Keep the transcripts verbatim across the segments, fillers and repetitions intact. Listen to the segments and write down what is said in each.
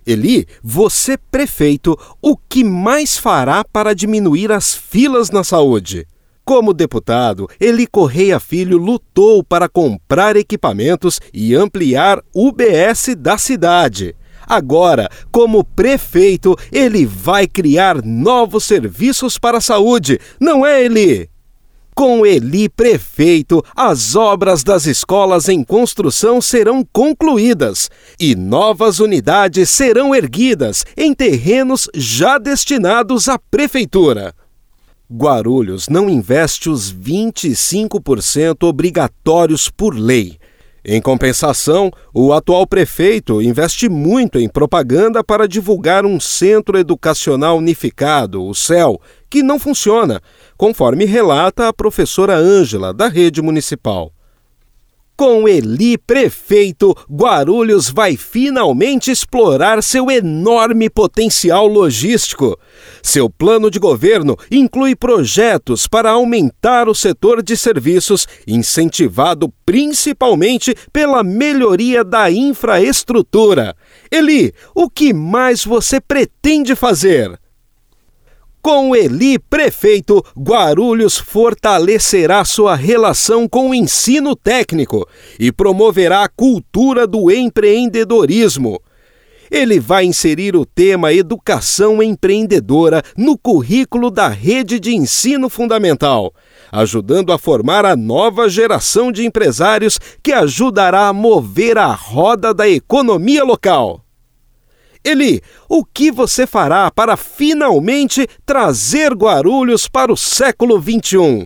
Eli, você prefeito, o que mais fará para diminuir as filas na saúde? Como deputado, Eli Correia Filho lutou para comprar equipamentos e ampliar U B S da cidade. Agora, como prefeito, ele vai criar novos serviços para a saúde, não é, Eli? Com Eli prefeito, as obras das escolas em construção serão concluídas e novas unidades serão erguidas em terrenos já destinados à prefeitura. Guarulhos não investe os vinte e cinco por cento obrigatórios por lei. Em compensação, o atual prefeito investe muito em propaganda para divulgar um Centro Educacional Unificado, o C E U, que não funciona, conforme relata a professora Ângela, da rede municipal. Com Eli prefeito, Guarulhos vai finalmente explorar seu enorme potencial logístico. Seu plano de governo inclui projetos para aumentar o setor de serviços, incentivado principalmente pela melhoria da infraestrutura. Eli, o que mais você pretende fazer? Com Eli prefeito, Guarulhos fortalecerá sua relação com o ensino técnico e promoverá a cultura do empreendedorismo. Ele vai inserir o tema Educação Empreendedora no currículo da rede de ensino fundamental, ajudando a formar a nova geração de empresários que ajudará a mover a roda da economia local. Eli, o que você fará para finalmente trazer Guarulhos para o século vinte e um?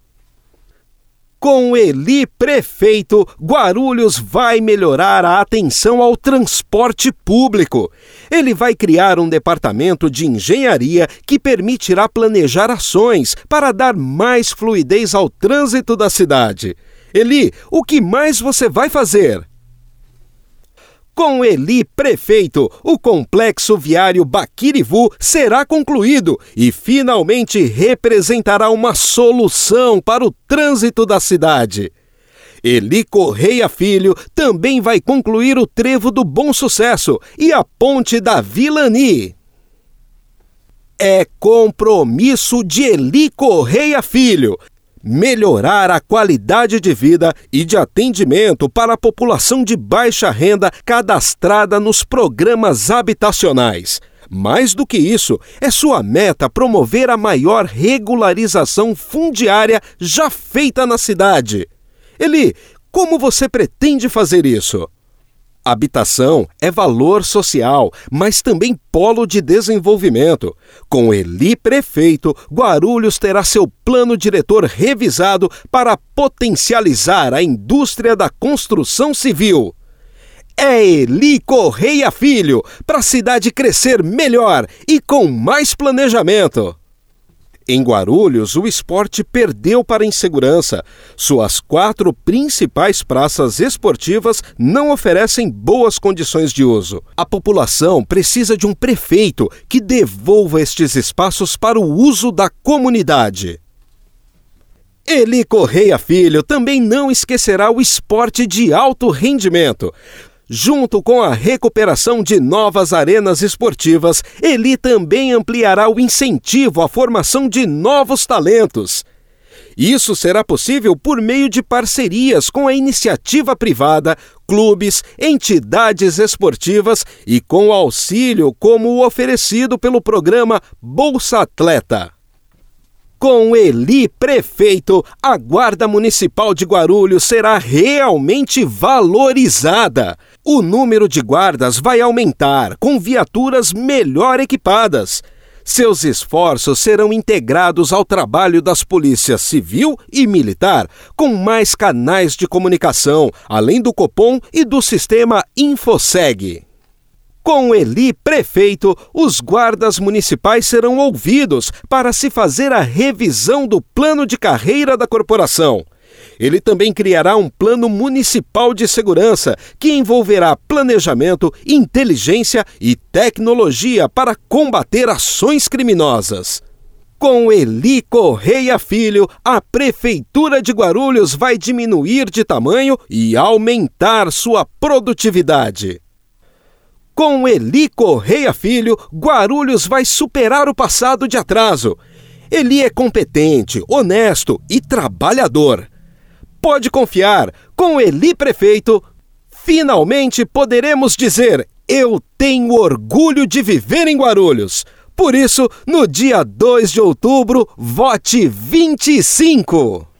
Com Eli prefeito, Guarulhos vai melhorar a atenção ao transporte público. Ele vai criar um departamento de engenharia que permitirá planejar ações para dar mais fluidez ao trânsito da cidade. Eli, o que mais você vai fazer? Com Eli prefeito, o complexo viário Baquirivu será concluído e finalmente representará uma solução para o trânsito da cidade. Eli Correia Filho também vai concluir o Trevo do Bom Sucesso e a Ponte da Vilani. É compromisso de Eli Correia Filho melhorar a qualidade de vida e de atendimento para a população de baixa renda cadastrada nos programas habitacionais. Mais do que isso, é sua meta promover a maior regularização fundiária já feita na cidade. Eli, como você pretende fazer isso? Habitação é valor social, mas também polo de desenvolvimento. Com Eli prefeito, Guarulhos terá seu plano diretor revisado para potencializar a indústria da construção civil. É Eli Correia Filho, para a cidade crescer melhor e com mais planejamento. Em Guarulhos, o esporte perdeu para a insegurança. Suas quatro principais praças esportivas não oferecem boas condições de uso. A população precisa de um prefeito que devolva estes espaços para o uso da comunidade. Eli Correia Filho também não esquecerá o esporte de alto rendimento. Junto com a recuperação de novas arenas esportivas, Eli também ampliará o incentivo à formação de novos talentos. Isso será possível por meio de parcerias com a iniciativa privada, clubes, entidades esportivas e com auxílio como o oferecido pelo programa Bolsa Atleta. Com Eli prefeito, a Guarda Municipal de Guarulhos será realmente valorizada. O número de guardas vai aumentar, com viaturas melhor equipadas. Seus esforços serão integrados ao trabalho das polícias civil e militar, com mais canais de comunicação, além do Copom e do sistema InfoSeg. Com Eli prefeito, os guardas municipais serão ouvidos para se fazer a revisão do plano de carreira da corporação. Ele também criará um plano municipal de segurança que envolverá planejamento, inteligência e tecnologia para combater ações criminosas. Com Eli Correia Filho, a Prefeitura de Guarulhos vai diminuir de tamanho e aumentar sua produtividade. Com Eli Correia Filho, Guarulhos vai superar o passado de atraso. Eli é competente, honesto e trabalhador. Pode confiar, com Eli prefeito, finalmente poderemos dizer: eu tenho orgulho de viver em Guarulhos. Por isso, no dia dois de outubro, vote vinte e cinco.